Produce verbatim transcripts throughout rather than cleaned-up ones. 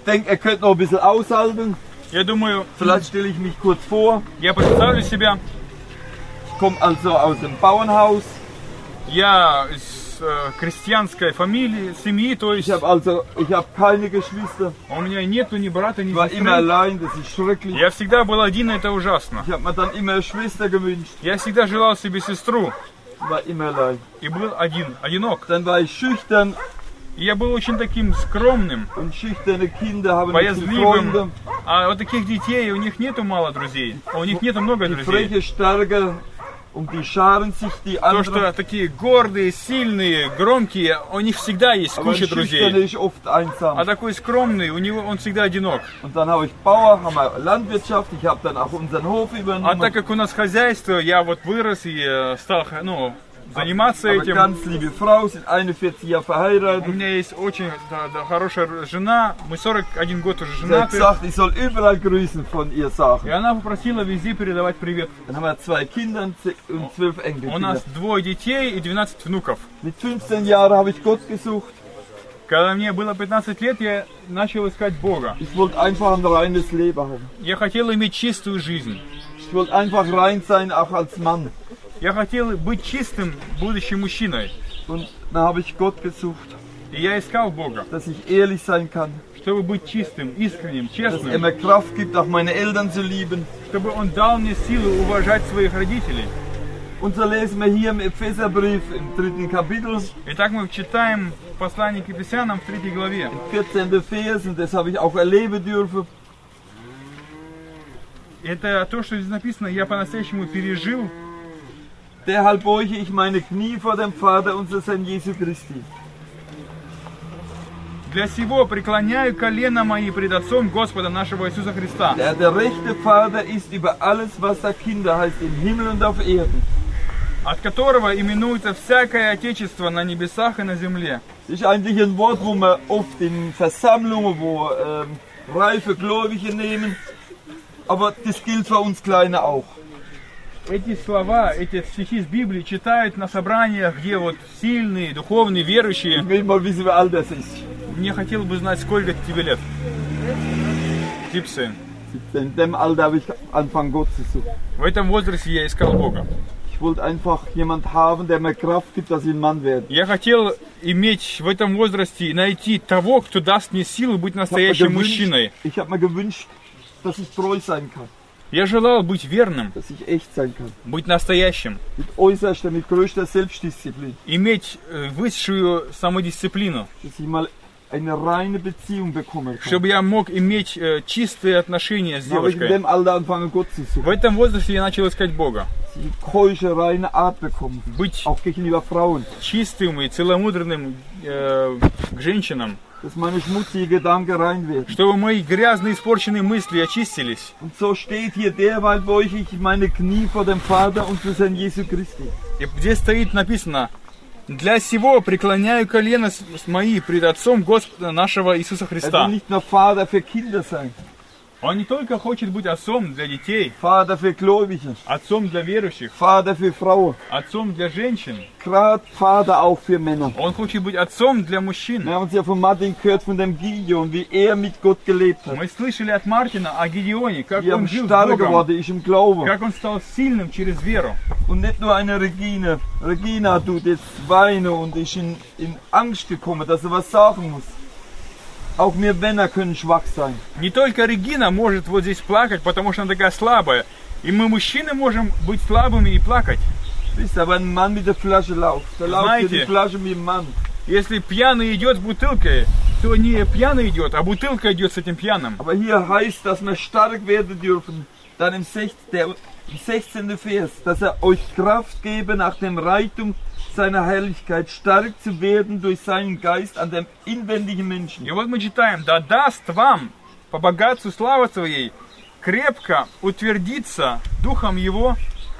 denke, er könnte noch ein bisschen aushalten. Я думаю, Vielleicht stelle ich mich kurz vor. я представлю себя. Ich komme also aus dem Bauernhaus. Я из э, крестьянской фамилии, семьи, то есть Ich habe also, ich habe keine Geschwister. у меня нету ни брата, ни Ich war immer сестры. allein, das ist schrecklich. Я всегда был один, и это ужасно. Ich habe mir dann immer eine Schwester gewünscht. Я всегда желал себе сестру War immer allein. и был один, одинок. Dann war ich schüchtern И я был очень таким скромным, und schüchterne Kinder haben nicht viele боязливым. Freunde. А вот таких детей, у них нету мало друзей, а у них нету много Die друзей. Freche stärker und die scharen sich die То, anderen. что такие гордые, сильные, громкие, у них всегда есть Aber ein куча Schüchterne друзей. ist oft einsam. А такой скромный, у него он всегда одинок. Und dann habe ich Bauer, haben wir Landwirtschaft, ich habe dann auch unseren Hof А übernommen. так как у нас хозяйство, я вот вырос и э, стал, ну, заниматься Aber этим. ganz liebe Frau, sind einundvierzig Jahre У verheiratet. меня есть очень да, да, хорошая жена, мы сорок один год уже Sie hat женаты. gesagt, ich soll überall grüßen von ihr И sagen. она попросила везде передавать привет. Dann haben wir zwei Kinder und ze- und zwölf У Enkelkinder. нас двое детей и двенадцать внуков. Mit fünfzehn Jahren habe ich Gott gesucht. Когда мне было пятнадцать лет, я начал искать Бога. Ich wollte einfach ein reines Leben haben. Я хотел иметь чистую жизнь. Ich wollte einfach rein sein, auch als Mann. Я хотел быть чистым, будущим мужчиной. Und dann habe ich Gott gesucht, И я искал Бога, dass ich ehrlich sein kann, чтобы быть чистым, искренним, dass er честным. mir Kraft gibt, auch meine Eltern zu lieben. Чтобы Он дал мне силу уважать своих родителей. Und so lesen wir hier im Epheserbrief im dritten Kapitel, Итак, мы читаем послание к Ефесянам в третьей главе. vierzehnten Vers, und das habe ich auch erleben dürfen. Это то, что здесь написано, я по-настоящему пережил. Derhalb beuge ich meine Knie vor dem Vater unseres Herrn Jesu Christi. Для сего преклоняю колено мои пред Отцом Господа нашего Иисуса Христа, Der, der rechte Vater ist über alles, was da Kinder heißt, im Himmel und auf Erden. от которого именуется всякое Отечество на небесах и на земле. Das ist eigentlich ein Wort, wo man oft in Versammlungen, wo ähm, reife Gläubige nehmen, aber das gilt für uns Kleine auch. Эти слова, эти стихи из Библии читают на собраниях, где вот сильные, духовные, верующие. Ich will mal wissen, wie alt das ist. Мне хотелось бы знать, сколько тебе лет. siebzehn. In dem Alter habe ich angefangen, Gott zu suchen. В этом возрасте я искал Бога. Ich wollte einfach jemand haben, der mir Kraft gibt, dass ich ein Mann werde. Я хотел иметь в этом возрасте, найти того, кто даст мне силу быть Ich habe mir, настоящим gewünscht- мужчиной. ich hab mir gewünscht, dass ich treu sein kann, Я желал быть верным, dass ich echt sein kann. быть настоящим, Mit äußerster, mit größter Selbstdisziplin. иметь э, высшую самодисциплину, Dass ich mal eine reine Beziehung bekommen kann. чтобы я мог иметь э, чистые отношения с Dann habe ich in девушкой. dem Alter angefangen, Gott zu В suchen. этом возрасте я начал искать Бога. Dass ich eine keusche, reine Art bekomme. Быть Auch gegenüber Frauen. чистым и целомудренным э, к женщинам, Dass meine schmutzigen Gedanken rein werden. чтобы мои грязные, испорченные мысли очистились. Und so steht hier, derweil beuge ich meine Knie vor dem Vater und für Herrn Jesu Christi. И здесь стоит написано: «Для сего преклоняю колено с- с мои пред Отцом Господа нашего Иисуса Er will Христа». nicht nur Vater für Kinder sein, Он не только хочет быть отцом для детей, Vater für Gläubige, отцом для верующих, Vater für Frauen, отцом для женщин. gerade Vater auch für Männer. Он хочет быть отцом для мужчин. Wir haben uns ja von Martin gehört, von dem Gideon, wie er mit Gott gelebt hat. Мы слышали от Мартина о Гедеоне, как Wie er он жил с stark Богом, geworden ist im Glauben. как он стал сильным через веру. Und nicht nur eine Regina. Regina tut jetzt weinen und ist in, in Angst gekommen, dass er was sagen muss. Auch wir Männer können schwach sein. Не только Регина может вот здесь плакать, потому что она такая слабая. И мы, мужчины, можем быть слабыми и плакать. Wisst ihr, wenn ein Mann mit der Flasche läuft, da läuft hier die Знаете, Flasche mit dem Mann. Если пьяный идет с бутылкой, то не пьяный идет, а бутылка идет с этим пьяным. Aber hier heißt, dass wir stark werden dürfen. Dann im sechzehnten im sechzehnten Vers, dass er euch Kraft gebe, nach dem Reichtum seiner Herrlichkeit stark zu werden durch seinen Geist an dem inwendigen Menschen. И вот мы читаем: «Да даст вам по богатству славы своей крепко утвердиться Духом Его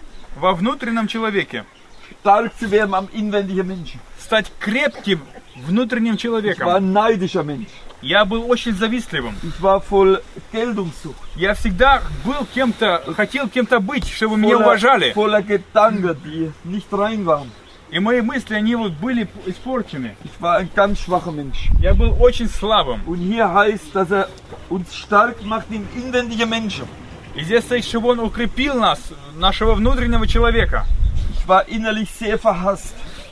во внутреннем человеке». Stark zu werden am inwendigen Menschen. Стать крепким внутренним Ich war человеком. ein neidischer Mensch. Я был очень завистливым. Ich war voll Geltungssucht. Я всегда был кем-то, хотел кем-то быть, чтобы меня Voller, уважали. voller Gedanken, die nicht rein waren. И мои мысли, они вот были испорчены. Ich war ein ganz schwacher Mensch. Я был очень слабым. Und hier heißt, dass er uns stark macht in inwendige Menschen. И здесь стоит, чтобы Он укрепил нас, нашего внутреннего человека. Ich war innerlich sehr verhasst.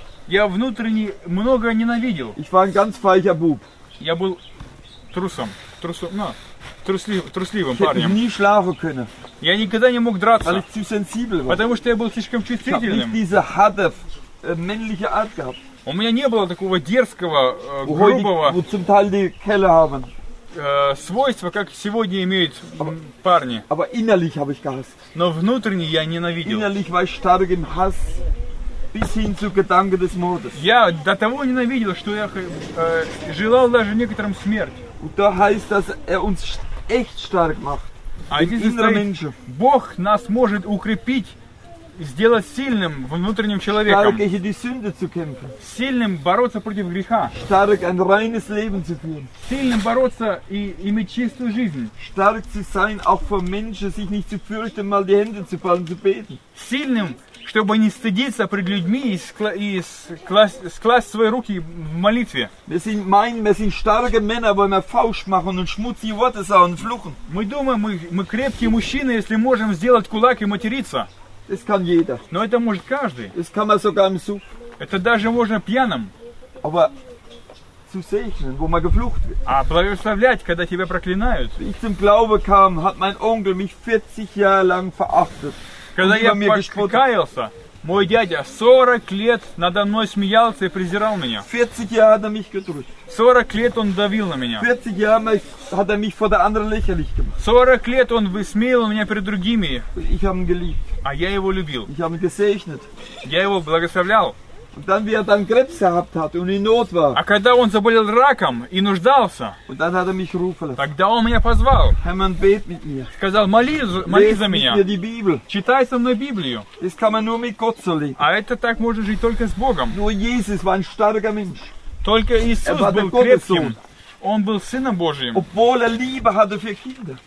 Я внутренне много ненавидел. Ich war ein ganz weicher Bub. Я был трусом, трусом, ну, труслив, трусливым Ich hätte парнем. nie schlafen können, Я никогда не мог weil драться, ich zu sensibel war. потому что я был слишком Ich habe nicht чувствительным. diese harte äh, männliche Art gehabt, У меня не было такого дерзкого, э, wo, heute, грубого wo zum Teil die Kerle haben. э, свойства, как сегодня имеют м, парни. Aber innerlich habe ich gehasst. Но внутренне я ненавидел. Innerlich war ich stark im Hass bis hin zu Gedanken des Mordes. Я до того ненавидел, что я э, желал даже некоторым смерть. Und da heißt, dass er uns echt stark macht. А Im здесь inneren стоит, Menschen. Бог нас может укрепить, сделать сильным внутренним человеком. Stark gegen die Sünde zu kämpfen. Сильным бороться против греха. Stark ein reines Leben zu führen. Сильным бороться и иметь чистую жизнь. Stark zu sein, auch vor Menschen, sich nicht zu fürchten, mal die Hände zu fallen, zu beten. Сильным, чтобы не стыдиться пред людьми и, скла- и скласть, скласть свои руки в молитве. Wir sind meinen, wir sind starke Männer, weil wir Faust machen und schmutzige Worte sagen und fluchen. Мы думаем, мы, мы крепкие мужчины, если можем сделать кулак и материться. Das kann jeder. Но это может каждый. Das kann man sogar im Suff. Это даже можно пьяным. Aber zu segnen, wo man geflucht wird. А благословлять, когда тебя проклинают. Wie ich zum Glaube kam, hat mein Onkel mich vierzig Jahre lang verachtet. Когда Und я über mir gespottet. покаялся, мой дядя сорок лет надо мной смеялся и презирал меня. vierzig Jahre hat er mich gedrückt. сорок лет он давил на меня. vierzig Jahre hat er mich vor der anderen lächerlich gemacht. сорок лет он высмеивал меня перед другими, Und ich habe ihn geliebt. а я его любил. Ich habe ihn gesegnet. Я его благословлял. Und dann, wie er dann Krebs gehabt hat und in Not war, А когда он заболел раком и нуждался, und dann hat er mich rufen lassen. тогда он меня позвал. Hermann, bet mit mir. Сказал, моли, моли Lest за mit меня. mir die Bibel. Читай со мной Библию. Das kann man nur mit Gott so leben. А это так можно жить только с Богом. Nur Jesus war ein starker Mensch. Только Иисус Er war der был Gottessohn. крепким. Он был Сыном Божьим. Obwohl er Liebe hatte für Kinder.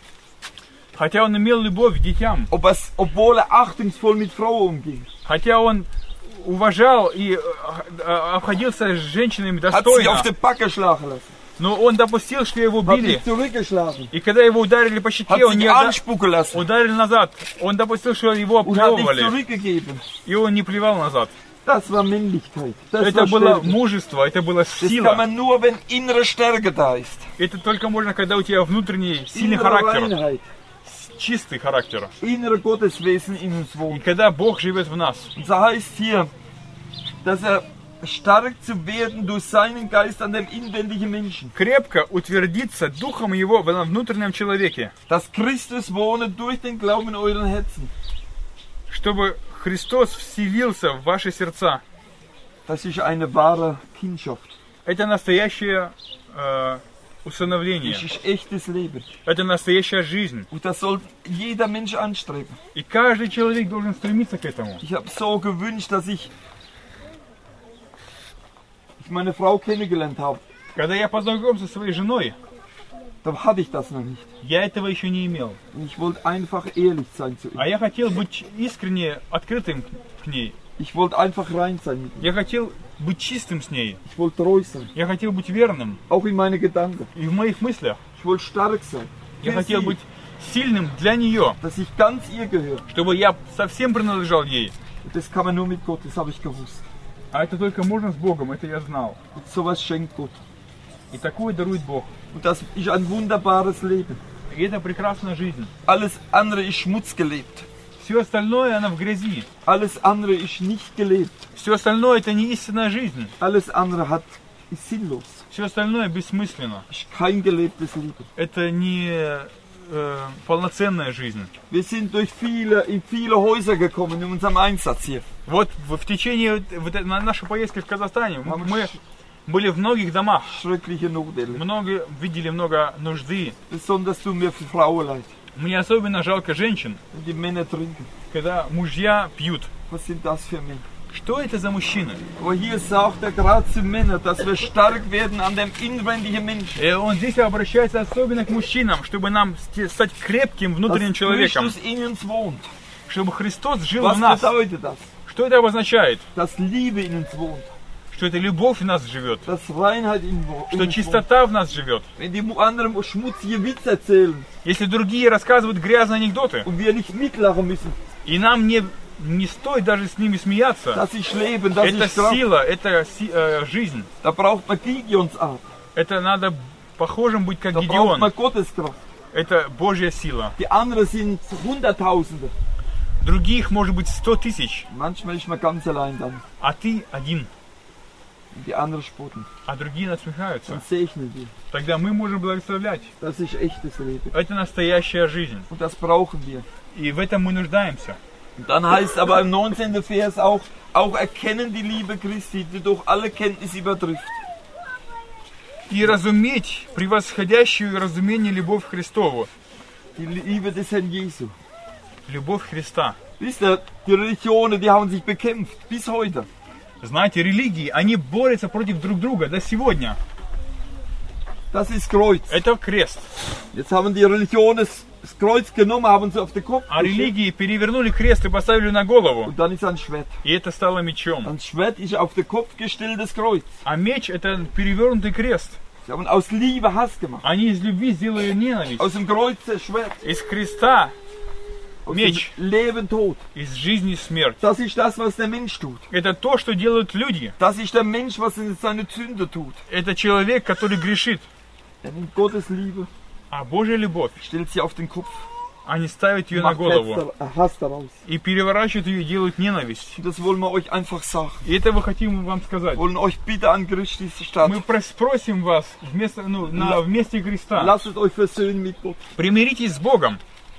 Хотя он имел любовь к детям. Ob es, obwohl er achtungsvoll mit Frauen umging. Хотя он уважал и э, э, обходился с женщинами Hat sie auf достойно. die Backe schlagen lassen. Но он допустил, что его Hat били. sich zurückgeschlagen. И когда его ударили по Hat щеке, он не sich отда- anspucken lassen. ударили назад. Он допустил, что его Und hat nicht оплевывали. zurückgegeben. И он не плевал назад. Das war Männlichkeit. Das Это war было Stärke. мужество, это была Das kann сила. man nur, wenn innere Stärke da ist. Это только можно, когда у тебя внутренний сильный Innere характер, Reinheit. чистый характер. Innere Gotteswesen in uns И wohnt. когда Бог живет в нас. Und so heißt hier, dass er stark zu werden durch seinen Geist an dem inwendigen Menschen. Крепко утвердиться духом его в внутреннем человеке. Dass Christus wohne durch den Glauben in euren Herzen. Чтобы Христос вселился в ваши сердца. Das ist eine wahre Kindschaft. Это настоящее э, усыновление. Das ist echtes Leben. Это настоящая жизнь. Und das soll jeder Mensch anstreben. И каждый человек должен стремиться к этому. Ich habe so gewünscht, dass ich, ich meine Frau kennengelernt habe. Когда я познакомился со своей женой, Da hatte ich das noch nicht. я этого еще не имел. Und ich wollte einfach ehrlich sein zu ihr. А я хотел быть искренне открытым к ней. Ich wollte einfach rein sein mit ihr. Я хотел быть чистым с ней. Ich wollte treu sein. Я хотел быть верным. Auch in meine Gedanken. И в моих мыслях. Ich wollte stark sein. Я Für хотел sie, быть сильным для нее. dass ich ganz ihr gehöre. Чтобы я совсем принадлежал ей. Und das kann man nur mit Gott, das habe ich gewusst. А это только можно с Богом, это я знал. Und sowas schenkt Gott. И такое дарует Бог. Und das ist ein wunderbares Leben. И это прекрасная жизнь. Alles andere ist Schmutz gelebt. Все остальное, она в грязи. Alles andere ist nicht gelebt. Все остальное, это не истинная жизнь. Alles andere hat, ist sinnlos. Все остальное бессмысленно. Ist kein gelebtes Leben. Это не э, полноценная жизнь. Wir sind durch viele, in viele Häuser gekommen in unserem Einsatz hier. Вот в, в течение вот, э, на нашей поездки в Казахстане мы, мы были в многих домах. Schreckliche Notdelle. Много, видели много нужды. Besonders tut mir für Frauen leid. Мне особенно жалко женщин, Wenn die Männer trinken. когда mужья пьют. Was sind das für Männer? Что это за мужчины? Aber hier sagt er gerade zu Männern, dass wir stark werden an dem inwendigen Menschen. И он здесь обращается особенно к мужчинам, чтобы нам ст- стать крепким внутренним Dass человеком. Christus in uns wohnt. Чтобы Христос жил в Was нас. bedeutet das? Что это обозначает? dass Liebe in uns wohnt, Что это любовь в нас живет, dass Reinheit in, wo- in что uns wohnt. чистота в нас живет. Wenn die anderen schmutzige Witze erzählen Если другие рассказывают грязные анекдоты, und wir nicht mitlachen müssen, и нам не, не стоит даже с ними смеяться, dass ich leben, dass это ich Kraft, сила, это си- äh, жизнь. da braucht man Gideonsart, Это надо похожим быть как da braucht man Гедеон. Gotteskraft. Это Божья сила. Die anderen sind Hunderttausende. Других может быть сто тысяч, Manchmal ist man ganz allein dann. а ты один, Und die anderen spotten. а другие насмехаются. Dann segnen wir. Тогда мы можем благословлять. Das ist echtes Leben. Это настоящая жизнь. Und das brauchen wir. И в этом мы нуждаемся. Und dann heißt aber im neunzehnten Vers auch, auch erkennen die Liebe Christi, die durch alle Kenntnis übertrifft. И разуметь превосходящую разумение любовь Христову. Die Liebe des Herrn Jesu. Любовь Христа. Wisst ihr, die Religionen, die haben sich bekämpft, bis heute. Знаете, религии, они борются против друг друга до сегодня. Das ist Kreuz. Это крест. Jetzt haben die Religionen das das Kreuz genommen, haben es auf den Kopf А gestellt, религии перевернули крест и поставили на голову. und dann ist ein Schwert. И это стало мечом. Ein Schwert ist auf den Kopf gestelltes Kreuz. А меч это перевернутый крест. Sie haben aus Liebe Hass gemacht. Они из любви сделали ненависть. Aus dem Kreuz das Schwert. Из креста Aus Mensch. dem Leben Tod. из жизни смерть. Das ist das, was der Mensch tut. Это то, что делают люди. Das ist der Mensch, was in seine Sünde tut. Это человек, который грешит. Er nimmt Gottes Liebe, А Божья любовь, stellt sie auf den Kopf, они ставят ее на macht голову. Herz da- Hass daraus. И переворачивают ее и делают ненависть. Und das wollen wir euch einfach sagen. И это мы хотим вам сказать. Wir wollen euch bitte an Christi Stadt. Мы прос- просим вас вместо, ну, на, вместе Христа. Lasst euch versöhnen mit Gott. Примиритесь с Богом.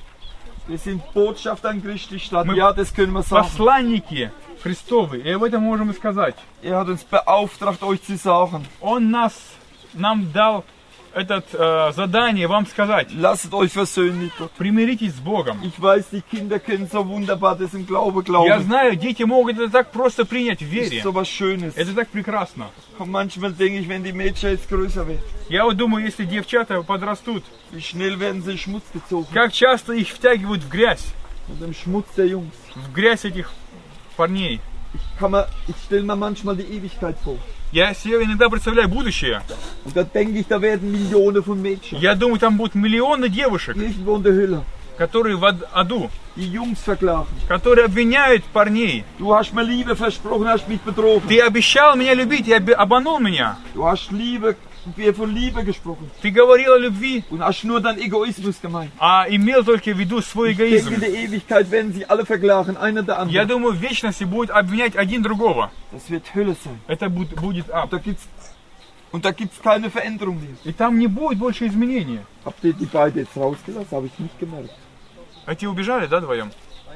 Wir sind Botschafter an Christi Stadt. Мы Ja, das können wir sagen. Посланники Христовы. И об этом можем и сказать. Er hat uns beauftragt, euch zu sagen. Он нас, нам дал это э, задание вам сказать. Lasst euch versöhnen mit Gott. Примиритесь с Богом. Ich weiß, die Kinder können so wunderbar das im Glaube Я glauben. знаю, дети могут это так просто принять в Das вере. ist so was Schönes. Это так прекрасно. Und manchmal denke ich, wenn die Mädchen jetzt größer werden, Я вот думаю, если девчата подрастут, wie schnell werden sie in Schmutz gezogen. как часто их втягивают в грязь, Und im Schmutz der Jungs. в грязь этих парней. Ich, kann mir, ich stelle mir manchmal die Ewigkeit vor. Я себе иногда представляю будущее. Und da denke ich, da werden Millionen von Mädchen. Я думаю, там будут миллионы девушек, Irgendwo in der Hölle. которые в ад- аду, Die Jungs verklagen. которые обвиняют парней. Du hast mir Liebe versprochen, hast mich betrogen. Ты обещал меня любить и оби- обманул меня. Du hast Liebe, wir von Liebe gesprochen. Ты говорил о любви, Und hast nur deinen Egoismus gemeint. а имел только в виду свой Ich denke, эгоизм. in der Ewigkeit werden sie alle verklagen, einer der Я andere. думаю, в вечности будет обвинять один другого. Das wird Hölle sein. Это будет, будет ад. Da gibt's, und da gibt es keine Veränderung mehr. И там не будет больше изменений. Habt ihr die beiden jetzt rausgelassen? Habe ich nicht gemerkt. А те убежали, да, вдвоем?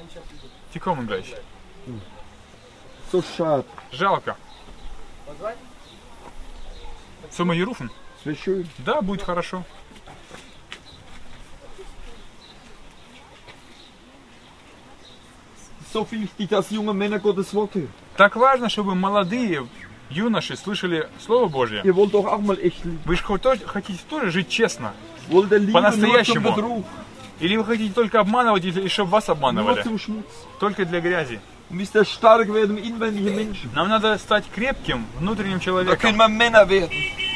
Die kommen gleich. So schade. Жалко. Sollen wir hier rufen? Das wäre schön. Да, будет хорошо. Es ist so wichtig, dass junge Männer Gottes Wort hören. Так важно, чтобы молодые юноши слышали Слово Божье. Ihr wollt doch auch mal echt lieben. Вы же хо- хотите тоже жить честно? Wollt ihr Liebe nur zum По-настоящему. Betrug, Или вы хотите только обманывать, и чтобы вас nur обманывали? zum Schmutz? Только для грязи. Und müsst ihr stark werden, inwendige Menschen. Нам надо стать крепким внутренним Da человеком. können wir Männer werden.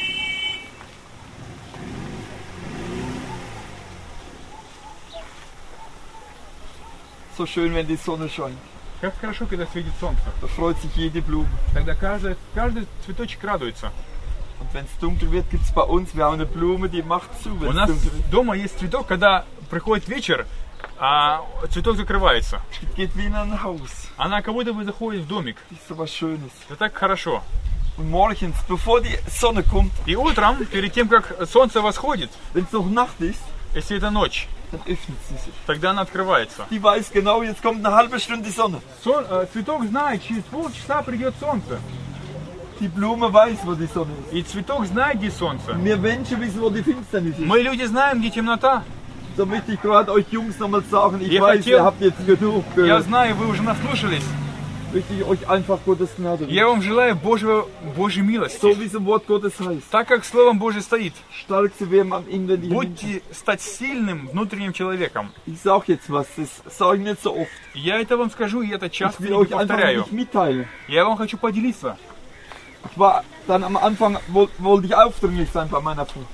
So schön, wenn die Sonne scheint. Как хорошо, когда светит солнце. Da freut sich jede Blume. Тогда каждый, каждый цветочек радуется. Und wenn es dunkel wird, gibt es bei uns, wir haben eine Blume, die macht zu, У wenn es нас dunkel wird. дома есть цветок, когда приходит вечер, а цветок закрывается. Die geht wie in ein Haus. Она как будто бы заходит в домик. Das ist so was Schönes. Это так хорошо. Und morgens, bevor die Sonne kommt, И утром, перед тем, как солнце восходит, wenn es noch Nacht ist, если это ночь, dann öffnet sie sich. тогда она открывается. Die weiß genau, jetzt kommt eine halbe Stunde die Sonne. Сон- э, цветок знает, через полчаса придет солнце. Die Blume weiß, wo die Sonne ist. И цветок знает, где солнце. Wir Menschen wissen, wo die Finsternis ist. Мы люди знаем, где темнота. So möchte ich gerade euch Jungs nochmal sagen, ich Я weiß, хотел- ihr habt jetzt genug Я gehört. знаю, вы уже наслушались. möchte ich euch einfach Gottes Gnade Я wünschen. вам желаю Божьего, Божьей милости. So wie es im Wort Gottes heißt. Так как Словом Божьим стоит, Stark zu werden am inwendigen Menschen. будьте стать сильным внутренним человеком. Ich sag jetzt was, das sage ich nicht so oft. Я это вам скажу, и это Ich часто will не euch einfach повторяю. nicht mitteilen. Я вам хочу поделиться. Ich war dann am Anfang, woll- wollte ich aufdringlich sein bei meiner Frau.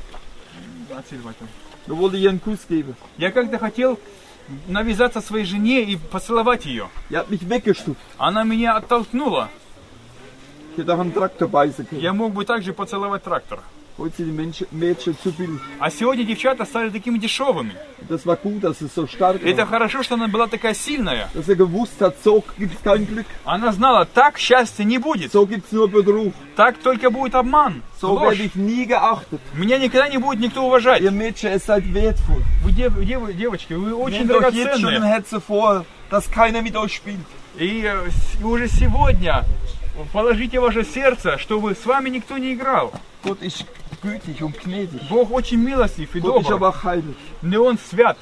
Da wollte ich ihr einen Kuss geben. Я как-то хотел навязаться своей жене и поцеловать ее. Die hat mich weggestupft. Она меня оттолкнула. Ich hätte auch einen Traktor beißen können. Я мог бы также поцеловать трактор. Heute sind die Menschen, Mädchen zu billig. А сегодня девчата стали такими дешевыми. Und das war gut, dass es so stark Это war. хорошо, что она была такая сильная. Dass er gewusst hat, so gibt es kein Glück. Она знала, так счастья не будет. So gibt es nur Betrug. Так только будет обман, So ложь. werde ich nie geachtet. Меня никогда не будет никто уважать. Ihr Mädchen, ihr seid wertvoll. Вы, дев- дев- девочки, вы очень Nehmt euch jetzt schon im драгоценные. Herzen vor, dass keiner mit euch spielt. И э, с- уже сегодня положите ваше сердце, чтобы с вами никто не играл. Gott ist gütig und gnädig. Бог очень милостив и Gott ist aber добр. auch heilig. Но Он свят.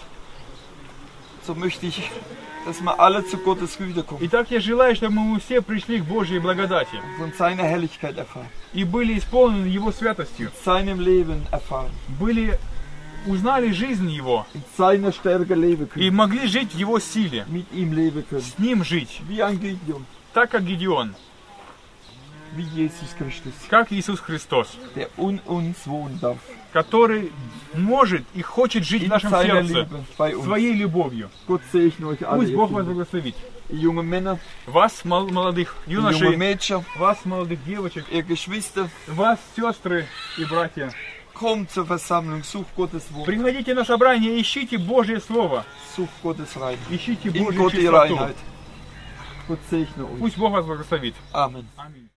So möchte ich, dass wir alle zu Gottes Güte kommen Итак, я желаю, чтобы мы все пришли к Божьей благодати und seine Herrlichkeit erfahren. и были исполнены Его святостью, Seinem Leben erfahren. были, узнали жизнь Его In seiner Stärke leben и können. могли жить в Его силе, Mit ihm leben können. с Ним жить, Wie ein Gideon. так как Гедеон, Wie Jesus Christus. как Иисус Христос, Der in uns wohnen darf. который может и хочет жить в In нашем seiner сердце Liebe bei uns. своей любовью. Gott segne euch alle. Пусть Ihr Бог вас Kinder. благословит. Ihr junge Männer, Вас, мол- молодых ihr junge юношей, Mädchen, вас, молодых девочек, ihr Geschwister. вас, сестры и братья. Kommt zur Versammlung, sucht Gottes Wort, Приходите на собрание, ищите Божье Слово, sucht Gottes Reich. ищите In Божью Gott die чистоту. Reinheit. Gott segne euch. Пусть Бог вас благословит. Amen. Аминь.